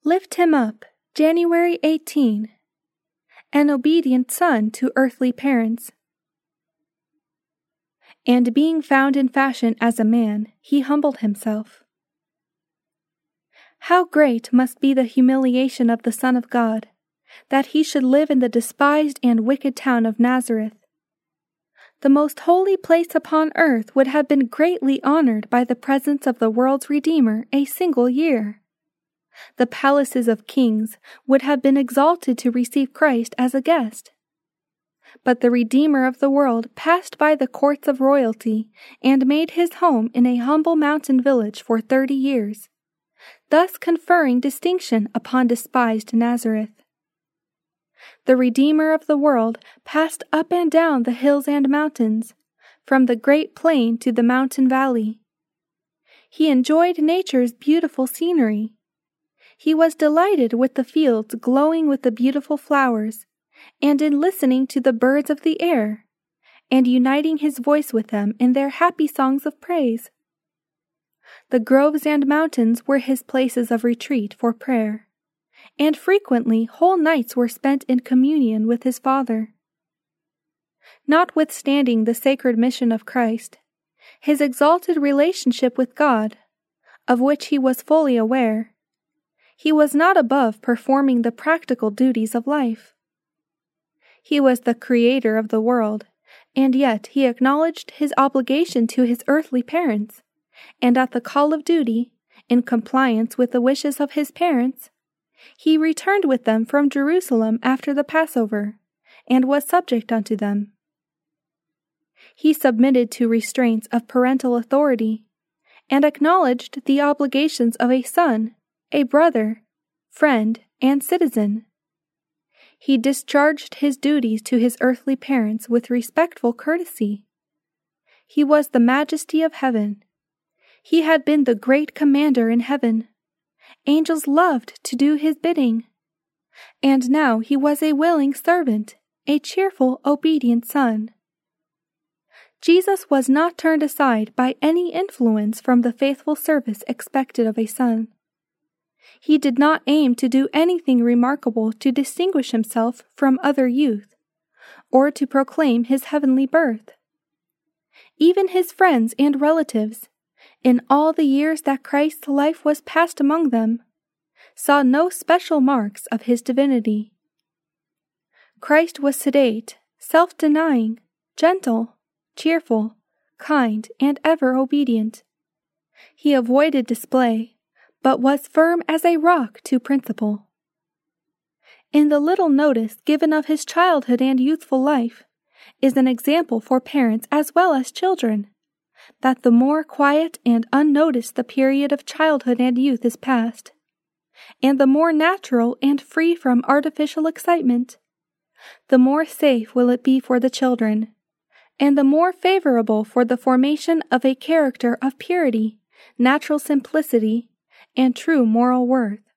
Lift him up, January 18. An obedient son to earthly parents. And being found in fashion as a man, he humbled himself. How great must be the humiliation of the Son of God, that he should live in the despised and wicked town of Nazareth. The most holy place upon earth would have been greatly honored by the presence of the world's Redeemer a single year. The palaces of kings would have been exalted to receive Christ as a guest. But the Redeemer of the world passed by the courts of royalty and made his home in a humble mountain village for 30 years, thus conferring distinction upon despised Nazareth. The Redeemer of the world passed up and down the hills and mountains, from the great plain to the mountain valley. He enjoyed nature's beautiful scenery. He was delighted with the fields glowing with the beautiful flowers, and in listening to the birds of the air, and uniting his voice with them in their happy songs of praise. The groves and mountains were his places of retreat for prayer, and frequently whole nights were spent in communion with his Father. Notwithstanding the sacred mission of Christ, his exalted relationship with God, of which he was fully aware, he was not above performing the practical duties of life. He was the Creator of the world, and yet he acknowledged his obligation to his earthly parents, and at the call of duty, in compliance with the wishes of his parents, he returned with them from Jerusalem after the Passover, and was subject unto them. He submitted to restraints of parental authority, and acknowledged the obligations of a son, a brother, friend, and citizen. He discharged his duties to his earthly parents with respectful courtesy. He was the majesty of heaven. He had been the great commander in heaven. Angels loved to do his bidding. And now he was a willing servant, a cheerful, obedient son. Jesus was not turned aside by any influence from the faithful service expected of a son. He did not aim to do anything remarkable to distinguish himself from other youth, or to proclaim his heavenly birth. Even his friends and relatives, in all the years that Christ's life was passed among them, saw no special marks of his divinity. Christ was sedate, self-denying, gentle, cheerful, kind, and ever obedient. He avoided display, but was firm as a rock to principle. In the little notice given of his childhood and youthful life is an example for parents as well as children, that the more quiet and unnoticed the period of childhood and youth is passed, and the more natural and free from artificial excitement, the more safe will it be for the children, and the more favorable for the formation of a character of purity, natural simplicity, and true moral worth.